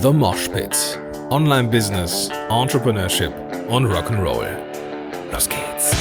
The Mosh Pit. Online Business, Entrepreneurship und Rock'n'Roll. Los geht's.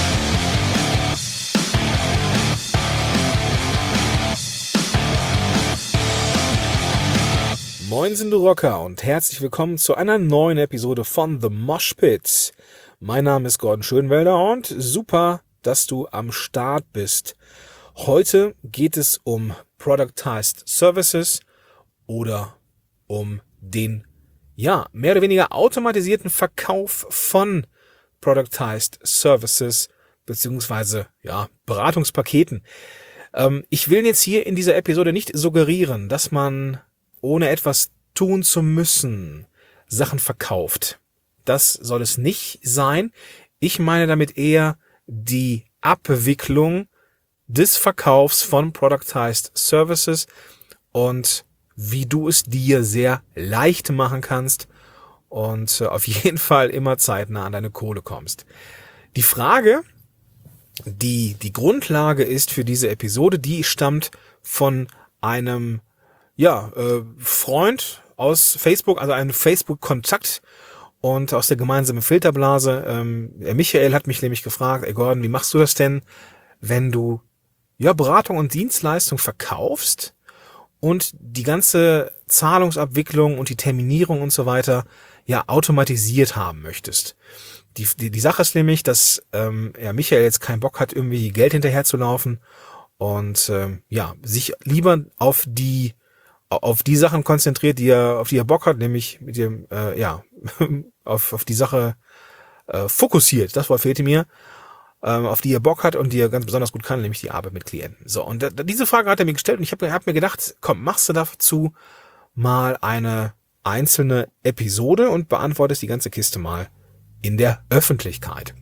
Moinsen du Rocker und herzlich willkommen zu einer neuen Episode von The Mosh Pit. Mein Name ist Gordon Schönwelder und super, dass du am Start bist. Heute geht es um Productized Services oder um den, mehr oder weniger automatisierten Verkauf von Productized Services beziehungsweise, Beratungspaketen. Ich will jetzt hier in dieser Episode nicht suggerieren, dass man ohne etwas tun zu müssen Sachen verkauft. Das soll es nicht sein. Ich meine damit eher die Abwicklung des Verkaufs von Productized Services und wie du es dir sehr leicht machen kannst und auf jeden Fall immer zeitnah an deine Kohle kommst. Die Frage, die Grundlage ist für diese Episode, die stammt von einem Freund aus Facebook, also einem Facebook-Kontakt und aus der gemeinsamen Filterblase. Michael hat mich nämlich gefragt, Gordon, wie machst du das denn, wenn du Beratung und Dienstleistung verkaufst und die ganze Zahlungsabwicklung und die Terminierung und so weiter automatisiert haben möchtest. Die Sache ist nämlich, dass Michael jetzt keinen Bock hat, irgendwie Geld hinterher zu laufen und sich lieber auf die Sachen konzentriert, auf die er Bock hat, nämlich mit dem auf die Sache fokussiert. Das Wort fehlte mir. Auf die er Bock hat und die er ganz besonders gut kann, nämlich die Arbeit mit Klienten. So, und diese Frage hat er mir gestellt und ich hab mir gedacht, komm, machst du dazu mal eine einzelne Episode und beantwortest die ganze Kiste mal in der Öffentlichkeit.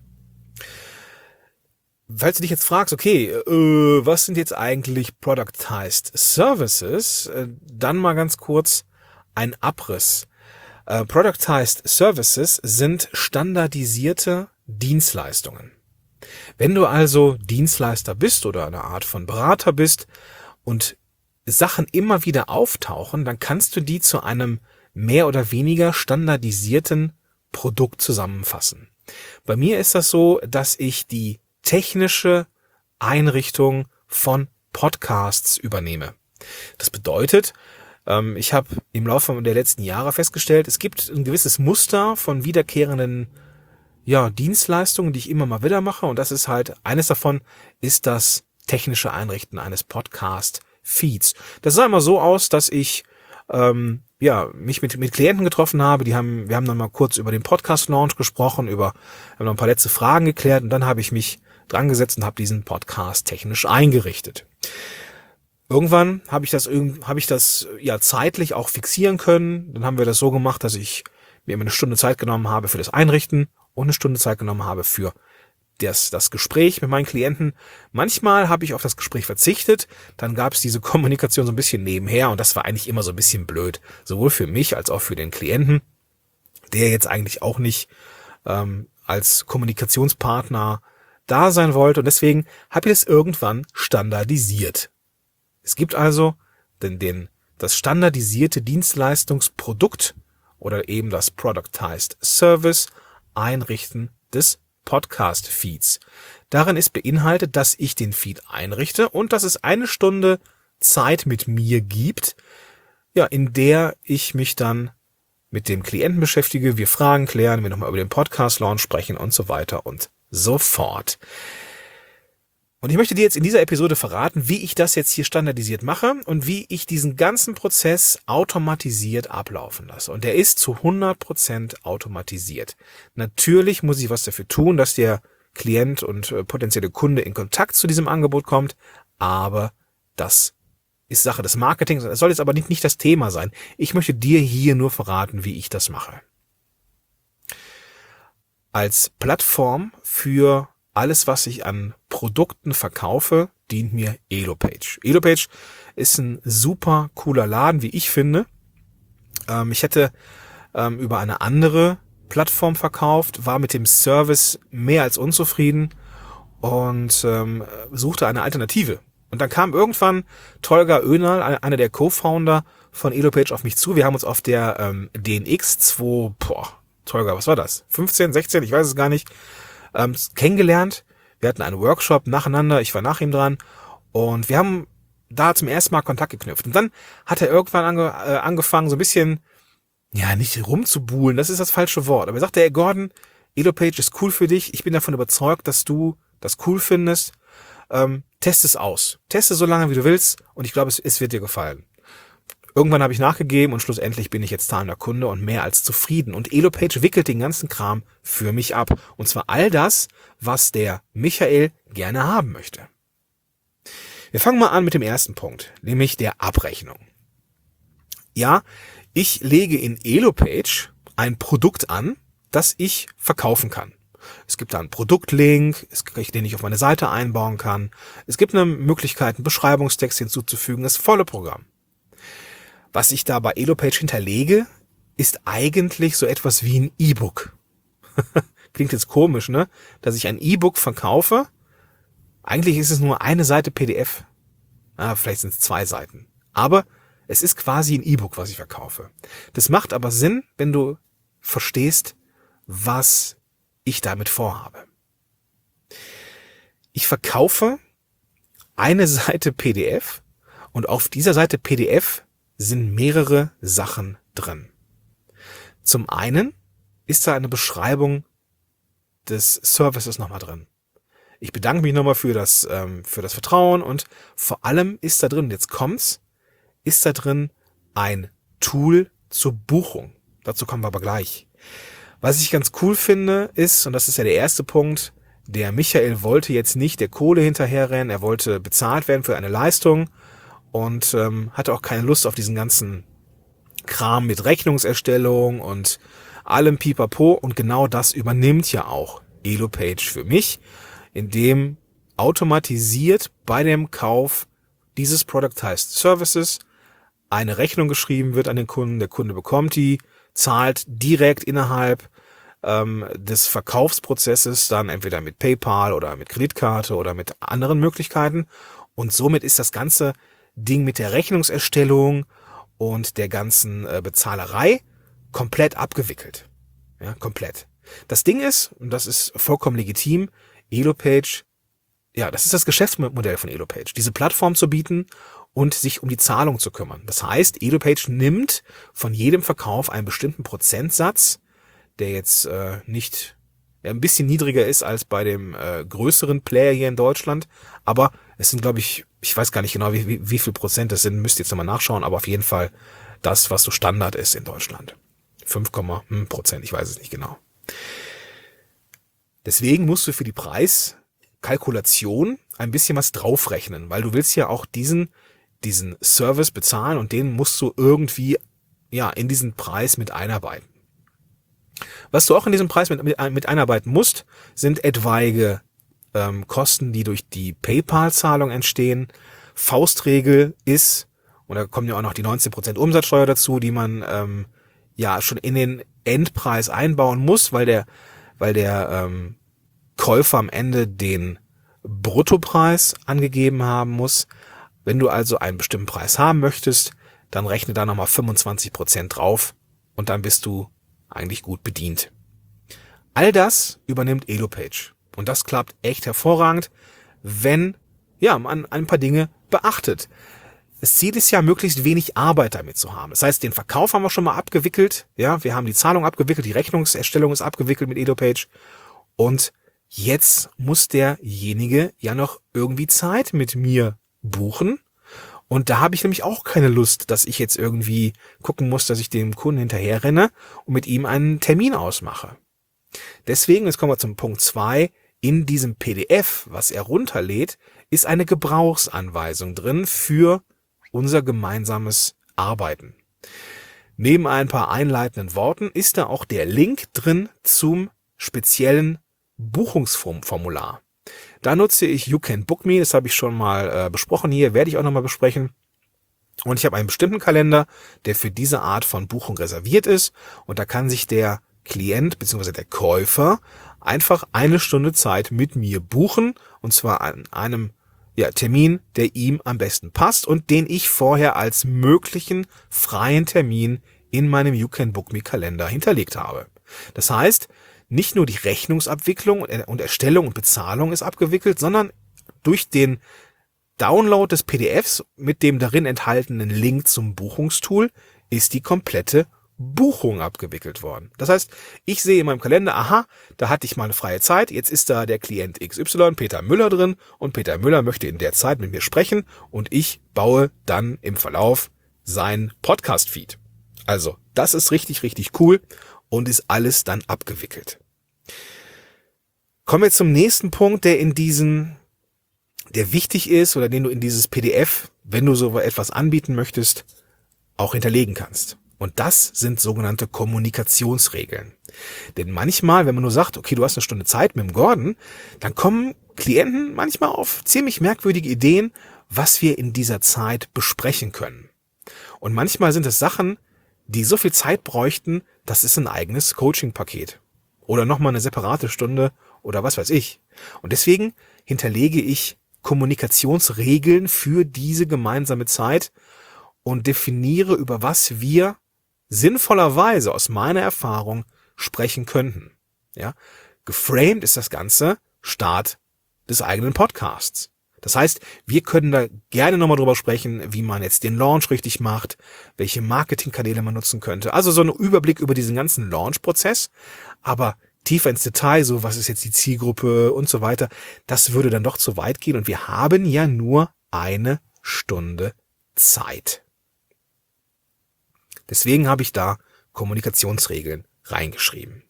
Falls du dich jetzt fragst, okay, was sind jetzt eigentlich Productized Services? Dann mal ganz kurz ein Abriss. Productized Services sind standardisierte Dienstleistungen. Wenn du also Dienstleister bist oder eine Art von Berater bist und Sachen immer wieder auftauchen, dann kannst du die zu einem mehr oder weniger standardisierten Produkt zusammenfassen. Bei mir ist das so, dass ich die technische Einrichtung von Podcasts übernehme. Das bedeutet, ich habe im Laufe der letzten Jahre festgestellt, es gibt ein gewisses Muster von wiederkehrenden Dienstleistungen, die ich immer mal wieder mache, und das ist halt, eines davon ist das technische Einrichten eines Podcast-Feeds. Das sah immer so aus, dass ich mich mit Klienten getroffen habe, wir haben dann mal kurz über den Podcast-Launch gesprochen, haben noch ein paar letzte Fragen geklärt und dann habe ich mich dran gesetzt und habe diesen Podcast technisch eingerichtet. Irgendwann habe ich das zeitlich auch fixieren können. Dann haben wir das so gemacht, dass ich mir immer eine Stunde Zeit genommen habe für das Einrichten und eine Stunde Zeit genommen habe für das Gespräch mit meinen Klienten. Manchmal habe ich auf das Gespräch verzichtet, dann gab es diese Kommunikation so ein bisschen nebenher und das war eigentlich immer so ein bisschen blöd, sowohl für mich als auch für den Klienten, der jetzt eigentlich auch nicht als Kommunikationspartner da sein wollte und deswegen habe ich es irgendwann standardisiert. Es gibt also das standardisierte Dienstleistungsprodukt oder eben das Productized Service Einrichten des Podcast-Feeds. Darin ist beinhaltet, dass ich den Feed einrichte und dass es eine Stunde Zeit mit mir gibt, in der ich mich dann mit dem Klienten beschäftige, wir Fragen klären, wir nochmal über den Podcast-Launch sprechen und so weiter und so fort. Und ich möchte dir jetzt in dieser Episode verraten, wie ich das jetzt hier standardisiert mache und wie ich diesen ganzen Prozess automatisiert ablaufen lasse. Und der ist zu 100% automatisiert. Natürlich muss ich was dafür tun, dass der Klient und potenzielle Kunde in Kontakt zu diesem Angebot kommt, aber das ist Sache des Marketings. Das soll jetzt aber nicht das Thema sein. Ich möchte dir hier nur verraten, wie ich das mache. Als Plattform für alles, was ich an Produkten verkaufe, dient mir Elopage. Elopage ist ein super cooler Laden, wie ich finde. Ich hätte über eine andere Plattform verkauft, war mit dem Service mehr als unzufrieden und suchte eine Alternative. Und dann kam irgendwann Tolga Önal, einer der Co-Founder von Elopage auf mich zu. Wir haben uns auf der DNX 2, Tolga, was war das? 15, 16, ich weiß es gar nicht, kennengelernt. Wir hatten einen Workshop nacheinander, ich war nach ihm dran und wir haben da zum ersten Mal Kontakt geknüpft. Und dann hat er irgendwann angefangen, so ein bisschen, ja, nicht rumzubuhlen, das ist das falsche Wort, aber er sagte, hey Gordon, Elopage ist cool für dich, ich bin davon überzeugt, dass du das cool findest, test es aus. Teste so lange, wie du willst und ich glaube, es wird dir gefallen. Irgendwann habe ich nachgegeben und schlussendlich bin ich jetzt zahlender Kunde und mehr als zufrieden. Und Elopage wickelt den ganzen Kram für mich ab. Und zwar all das, was der Michael gerne haben möchte. Wir fangen mal an mit dem ersten Punkt, nämlich der Abrechnung. Ja, ich lege in Elopage ein Produkt an, das ich verkaufen kann. Es gibt da einen Produktlink, den ich auf meine Seite einbauen kann. Es gibt eine Möglichkeit, einen Beschreibungstext hinzuzufügen, das volle Programm. Was ich da bei Elopage hinterlege, ist eigentlich so etwas wie ein E-Book. Klingt jetzt komisch, ne? Dass ich ein E-Book verkaufe. Eigentlich ist es nur eine Seite PDF. Vielleicht sind es 2 Seiten. Aber es ist quasi ein E-Book, was ich verkaufe. Das macht aber Sinn, wenn du verstehst, was ich damit vorhabe. Ich verkaufe eine Seite PDF und auf dieser Seite PDF sind mehrere Sachen drin. Zum einen ist da eine Beschreibung des Services nochmal drin. Ich bedanke mich nochmal für das Vertrauen und vor allem ist da drin, jetzt kommt's, ist da drin ein Tool zur Buchung. Dazu kommen wir aber gleich. Was ich ganz cool finde ist, und das ist ja der erste Punkt, der Michael wollte jetzt nicht der Kohle hinterherrennen, er wollte bezahlt werden für eine Leistung und hatte auch keine Lust auf diesen ganzen Kram mit Rechnungserstellung und allem Pipapo. Und genau das übernimmt ja auch Elopage für mich, indem automatisiert bei dem Kauf dieses Productized Services eine Rechnung geschrieben wird an den Kunden. Der Kunde bekommt die, zahlt direkt innerhalb des Verkaufsprozesses, dann entweder mit PayPal oder mit Kreditkarte oder mit anderen Möglichkeiten. Und somit ist das ganze Ding mit der Rechnungserstellung und der ganzen Bezahlerei komplett abgewickelt. Ja, komplett. Das Ding ist, und das ist vollkommen legitim, Elopage, ja, das ist das Geschäftsmodell von Elopage, diese Plattform zu bieten und sich um die Zahlung zu kümmern. Das heißt, Elopage nimmt von jedem Verkauf einen bestimmten Prozentsatz, der jetzt nicht ein bisschen niedriger ist als bei dem größeren Player hier in Deutschland, aber es sind, glaube ich weiß gar nicht genau, wie viel Prozent das sind, müsst ihr jetzt nochmal nachschauen, aber auf jeden Fall das, was so Standard ist in Deutschland. 5,% ich weiß es nicht genau. Deswegen musst du für die Preiskalkulation ein bisschen was draufrechnen, weil du willst ja auch diesen Service bezahlen und den musst du irgendwie in diesen Preis mit einarbeiten. Was du auch in diesem Preis mit einarbeiten musst, sind etwaige Kosten, die durch die PayPal-Zahlung entstehen. Faustregel ist, und da kommen ja auch noch die 19% Umsatzsteuer dazu, die man schon in den Endpreis einbauen muss, weil der Käufer am Ende den Bruttopreis angegeben haben muss. Wenn du also einen bestimmten Preis haben möchtest, dann rechne da nochmal 25% drauf und dann bist du eigentlich gut bedient. All das übernimmt Elopage und das klappt echt hervorragend, wenn man ein paar Dinge beachtet. Das Ziel ist ja, möglichst wenig Arbeit damit zu haben. Das heißt, den Verkauf haben wir schon mal abgewickelt. Ja, wir haben die Zahlung abgewickelt, die Rechnungserstellung ist abgewickelt mit Elopage. Und jetzt muss derjenige ja noch irgendwie Zeit mit mir buchen. Und da habe ich nämlich auch keine Lust, dass ich jetzt irgendwie gucken muss, dass ich dem Kunden hinterher renne und mit ihm einen Termin ausmache. Deswegen, jetzt kommen wir zum Punkt 2, in diesem PDF, was er runterlädt, ist eine Gebrauchsanweisung drin für unser gemeinsames Arbeiten. Neben ein paar einleitenden Worten ist da auch der Link drin zum speziellen Buchungsformular. Da nutze ich You Can Book Me, das habe ich schon mal besprochen hier, werde ich auch nochmal besprechen. Und ich habe einen bestimmten Kalender, der für diese Art von Buchung reserviert ist. Und da kann sich der Klient bzw. der Käufer einfach 1 Stunde Zeit mit mir buchen. Und zwar an einem Termin, der ihm am besten passt und den ich vorher als möglichen freien Termin in meinem You Can Book Me Kalender hinterlegt habe. Das heißt, nicht nur die Rechnungsabwicklung und Erstellung und Bezahlung ist abgewickelt, sondern durch den Download des PDFs mit dem darin enthaltenen Link zum Buchungstool ist die komplette Buchung abgewickelt worden. Das heißt, ich sehe in meinem Kalender, aha, da hatte ich mal eine freie Zeit, jetzt ist da der Klient XY, Peter Müller drin und Peter Müller möchte in der Zeit mit mir sprechen und ich baue dann im Verlauf sein Podcast-Feed. Also, das ist richtig, richtig cool und ist alles dann abgewickelt. Kommen wir zum nächsten Punkt, der wichtig ist oder den du in dieses PDF, wenn du so etwas anbieten möchtest, auch hinterlegen kannst. Und das sind sogenannte Kommunikationsregeln. Denn manchmal, wenn man nur sagt, okay, du hast eine Stunde Zeit mit dem Gordon, dann kommen Klienten manchmal auf ziemlich merkwürdige Ideen, was wir in dieser Zeit besprechen können. Und manchmal sind es Sachen, die so viel Zeit bräuchten, das ist ein eigenes Coaching-Paket. Oder nochmal eine separate Stunde oder was weiß ich. Und deswegen hinterlege ich Kommunikationsregeln für diese gemeinsame Zeit und definiere, über was wir sinnvollerweise aus meiner Erfahrung sprechen könnten. Ja, geframed ist das Ganze Start des eigenen Podcasts. Das heißt, wir können da gerne nochmal drüber sprechen, wie man jetzt den Launch richtig macht, welche Marketingkanäle man nutzen könnte. Also so ein Überblick über diesen ganzen Launch-Prozess, aber tiefer ins Detail, so was ist jetzt die Zielgruppe und so weiter, das würde dann doch zu weit gehen und wir haben ja nur eine Stunde Zeit. Deswegen habe ich da Kommunikationsregeln reingeschrieben.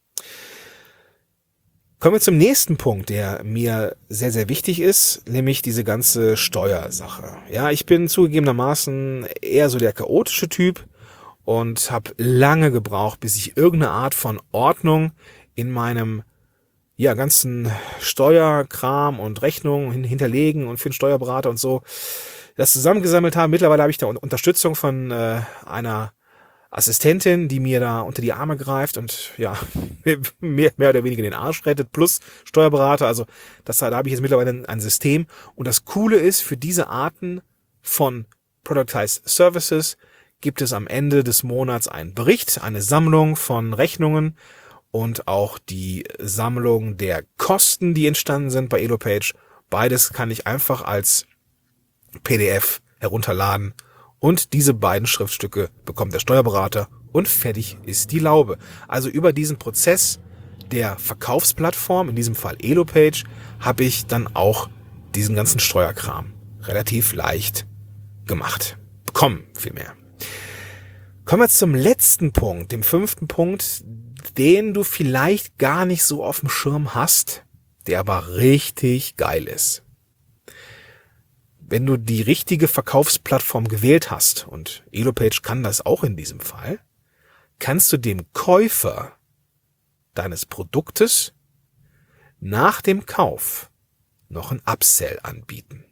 Kommen wir zum nächsten Punkt, der mir sehr, sehr wichtig ist, nämlich diese ganze Steuersache. Ja, ich bin zugegebenermaßen eher so der chaotische Typ und habe lange gebraucht, bis ich irgendeine Art von Ordnung in meinem ganzen Steuerkram und Rechnungen hinterlegen und für den Steuerberater und so das zusammengesammelt habe. Mittlerweile habe ich da Unterstützung von einer Assistentin, die mir da unter die Arme greift und mehr oder weniger den Arsch rettet, plus Steuerberater. Also da habe ich jetzt mittlerweile ein System. Und das Coole ist, für diese Arten von Productized Services gibt es am Ende des Monats einen Bericht, eine Sammlung von Rechnungen und auch die Sammlung der Kosten, die entstanden sind bei Elopage. Beides kann ich einfach als PDF herunterladen und diese beiden Schriftstücke bekommt der Steuerberater und fertig ist die Laube. Also über diesen Prozess der Verkaufsplattform, in diesem Fall Elopage, habe ich dann auch diesen ganzen Steuerkram relativ leicht bekommen vielmehr. Kommen wir zum letzten Punkt, dem 5. Punkt, den du vielleicht gar nicht so auf dem Schirm hast, der aber richtig geil ist. Wenn du die richtige Verkaufsplattform gewählt hast, und Elopage kann das auch in diesem Fall, kannst du dem Käufer deines Produktes nach dem Kauf noch ein Upsell anbieten.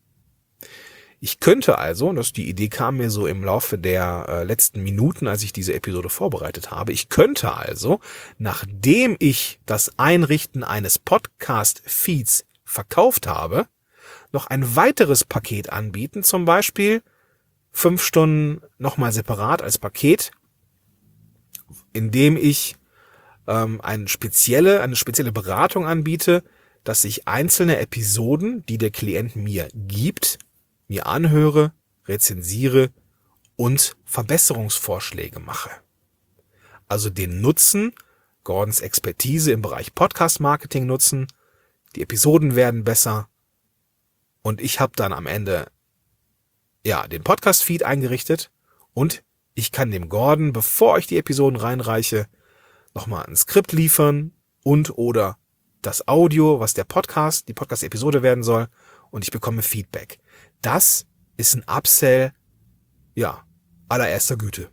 Ich könnte also, die Idee kam mir so im Laufe der letzten Minuten, als ich diese Episode vorbereitet habe, ich könnte also, nachdem ich das Einrichten eines Podcast-Feeds verkauft habe, noch ein weiteres Paket anbieten, zum Beispiel 5 Stunden nochmal separat als Paket, in dem ich eine spezielle Beratung anbiete, dass ich einzelne Episoden, die der Klient mir gibt, mir anhöre, rezensiere und Verbesserungsvorschläge mache. Also den Nutzen, Gordons Expertise im Bereich Podcast-Marketing nutzen, die Episoden werden besser und ich habe dann am Ende den Podcast-Feed eingerichtet und ich kann dem Gordon, bevor ich die Episoden reinreiche, nochmal ein Skript liefern und oder das Audio, was die Podcast-Episode werden soll und ich bekomme Feedback. Das ist ein Upsell, allererster Güte.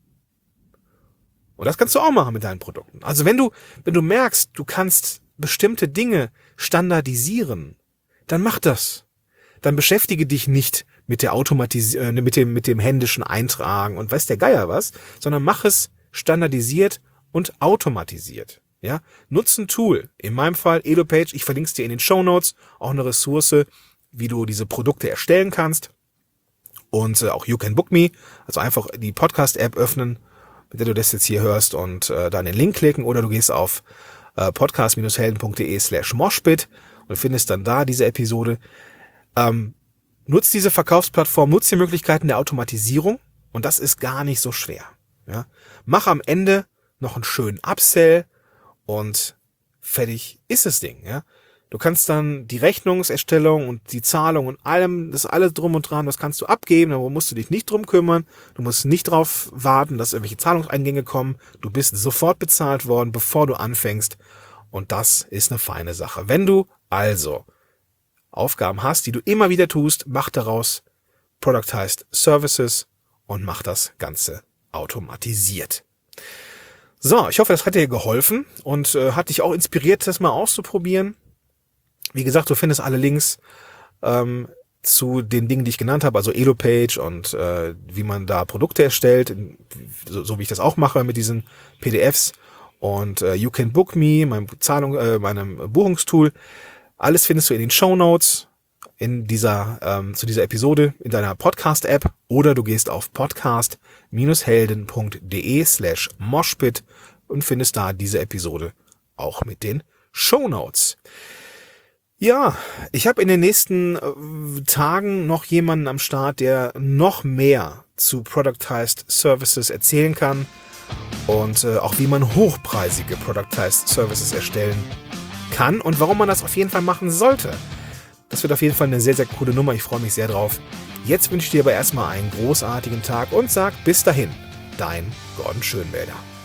Und das kannst du auch machen mit deinen Produkten. Also wenn du merkst, du kannst bestimmte Dinge standardisieren, dann mach das. Dann beschäftige dich nicht mit der mit dem händischen Eintragen und weiß der Geier was, sondern mach es standardisiert und automatisiert. Ja, nutz ein Tool. In meinem Fall Elopage, ich verlinke es dir in den Shownotes, auch eine Ressource, wie du diese Produkte erstellen kannst. Und auch You Can Book Me, also einfach die Podcast-App öffnen, mit der du das jetzt hier hörst und dann den Link klicken, oder du gehst auf podcast-helden.de/moshpit und findest dann da diese Episode. Nutzt diese Verkaufsplattform, nutzt die Möglichkeiten der Automatisierung, und das ist gar nicht so schwer. Ja? Mach am Ende noch einen schönen Upsell und fertig ist das Ding. Ja? Du kannst dann die Rechnungserstellung und die Zahlung und allem, das alles drum und dran, das kannst du abgeben, da musst du dich nicht drum kümmern, du musst nicht drauf warten, dass irgendwelche Zahlungseingänge kommen, du bist sofort bezahlt worden, bevor du anfängst, und das ist eine feine Sache. Wenn du also Aufgaben hast, die du immer wieder tust, mach daraus Productized Services und mach das Ganze automatisiert. So, ich hoffe, das hat dir geholfen und hat dich auch inspiriert, das mal auszuprobieren. Wie gesagt, du findest alle Links zu den Dingen, die ich genannt habe, also Elopage und wie man da Produkte erstellt, so wie ich das auch mache mit diesen PDFs, und You Can Book Me, meinem Buchungstool. Alles findest du in den Shownotes zu dieser Episode in deiner Podcast-App, oder du gehst auf podcast-helden.de/moshpit und findest da diese Episode auch mit den Shownotes. Ja, ich habe in den nächsten Tagen noch jemanden am Start, der noch mehr zu Productized Services erzählen kann und auch wie man hochpreisige Productized Services erstellen kann und warum man das auf jeden Fall machen sollte. Das wird auf jeden Fall eine sehr, sehr coole Nummer. Ich freue mich sehr drauf. Jetzt wünsche ich dir aber erstmal einen großartigen Tag und sag bis dahin, dein Gordon Schönwälder.